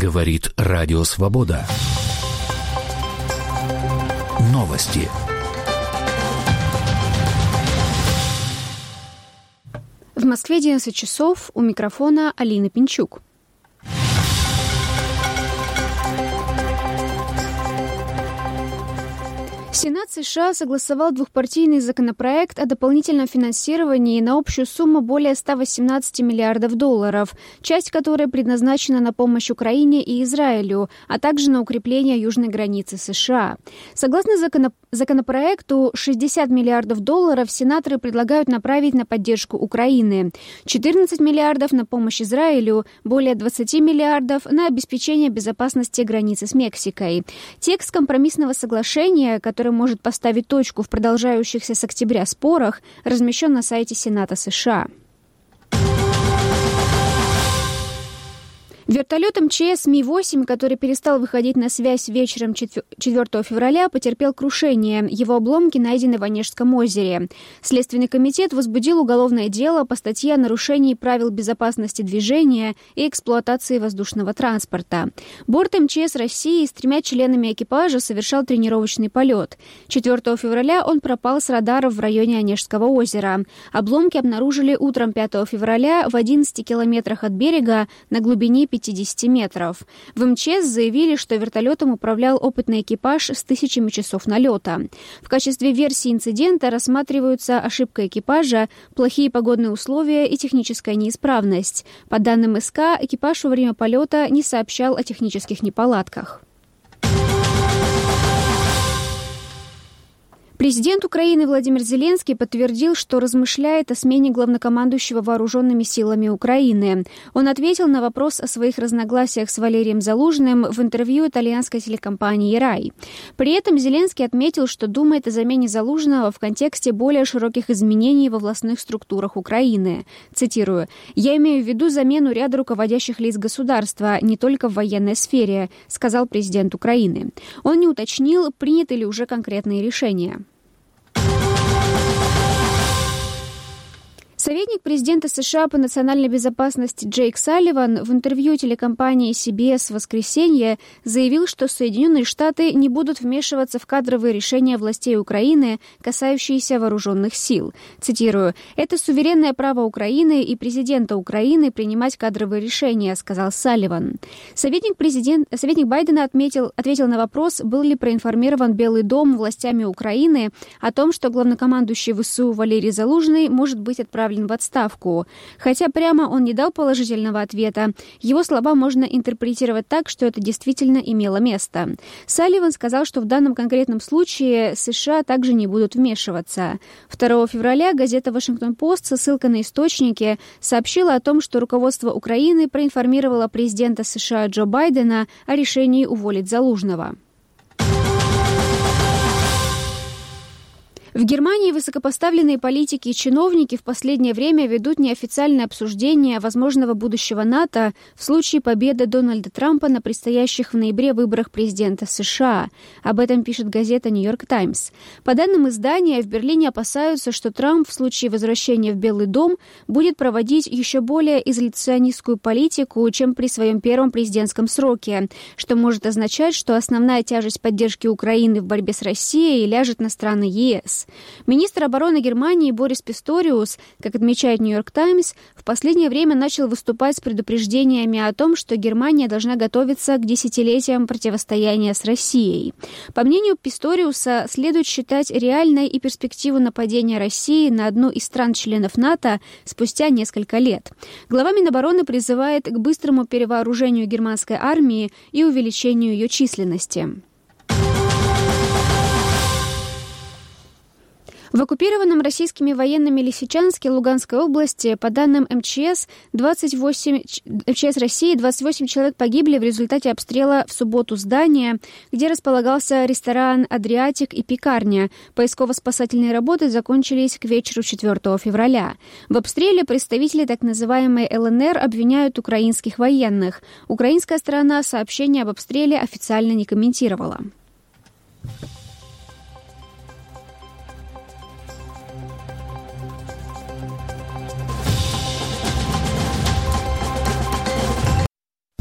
Говорит Радио Свобода. Новости. В Москве 11 часов. У микрофона Алина Пинчук. Сенат США согласовал двухпартийный законопроект о дополнительном финансировании на общую сумму более 118 миллиардов долларов, часть которой предназначена на помощь Украине и Израилю, а также на укрепление южной границы США. Согласно законопроекту, 60 миллиардов долларов сенаторы предлагают направить на поддержку Украины, 14 миллиардов на помощь Израилю, более 20 миллиардов на обеспечение безопасности границы с Мексикой. Текст компромиссного соглашения, который может поставить точку в продолжающихся с октября спорах, размещен на сайте Сената США. Вертолет МЧС Ми-8, который перестал выходить на связь вечером 4 февраля, потерпел крушение. Его обломки найдены в Онежском озере. Следственный комитет возбудил уголовное дело по статье о нарушении правил безопасности движения и эксплуатации воздушного транспорта. Борт МЧС России с 3 членами экипажа совершал тренировочный полет. 4 февраля он пропал с радаров в районе Онежского озера. Обломки обнаружили утром 5 февраля в 11 километрах от берега на глубине 50 метров. В МЧС заявили, что вертолетом управлял опытный экипаж с тысячами часов налета. В качестве версии инцидента рассматриваются ошибка экипажа, плохие погодные условия и техническая неисправность. По данным СК, экипаж во время полета не сообщал о технических неполадках. Президент Украины Владимир Зеленский подтвердил, что размышляет о смене главнокомандующего вооруженными силами Украины. Он ответил на вопрос о своих разногласиях с Валерием Залужным в интервью итальянской телекомпании «Рай». При этом Зеленский отметил, что думает о замене Залужного в контексте более широких изменений во властных структурах Украины. Цитирую: «Я имею в виду замену ряда руководящих лиц государства, не только в военной сфере», сказал президент Украины. Он не уточнил, приняты ли уже конкретные решения. Советник президента США по национальной безопасности Джейк Салливан в интервью телекомпании CBS в воскресенье заявил, что Соединенные Штаты не будут вмешиваться в кадровые решения властей Украины, касающиеся вооруженных сил. Цитирую: «Это суверенное право Украины и президента Украины принимать кадровые решения», сказал Салливан. Советник Байдена ответил на вопрос, был ли проинформирован Белый дом властями Украины о том, что главнокомандующий ВСУ Валерий Залужный может быть отправлен в отставку. Хотя прямо он не дал положительного ответа, его слова можно интерпретировать так, что это действительно имело место. Салливан сказал, что в данном конкретном случае США также не будут вмешиваться. 2 февраля газета «Вашингтон-Пост» со ссылкой на источники сообщила о том, что руководство Украины проинформировало президента США Джо Байдена о решении уволить Залужного. В Германии высокопоставленные политики и чиновники в последнее время ведут неофициальное обсуждение возможного будущего НАТО в случае победы Дональда Трампа на предстоящих в ноябре выборах президента США. Об этом пишет газета «Нью-Йорк Таймс». По данным издания, в Берлине опасаются, что Трамп в случае возвращения в Белый дом будет проводить еще более изоляционистскую политику, чем при своем первом президентском сроке, что может означать, что основная тяжесть поддержки Украины в борьбе с Россией ляжет на страны ЕС. Министр обороны Германии Борис Писториус, как отмечает «Нью-Йорк Таймс», в последнее время начал выступать с предупреждениями о том, что Германия должна готовиться к десятилетиям противостояния с Россией. По мнению Писториуса, следует считать реальной и перспективу нападения России на одну из стран-членов НАТО спустя несколько лет. Глава Минобороны призывает к быстрому перевооружению германской армии и увеличению ее численности. В оккупированном российскими военными Лисичанске Луганской области, по данным МЧС России, 28 человек погибли в результате обстрела в субботу здания, где располагался ресторан «Адриатик» и пекарня. Поисково-спасательные работы закончились к вечеру 4 февраля. В обстреле представители так называемой ЛНР обвиняют украинских военных. Украинская сторона сообщение об обстреле официально не комментировала.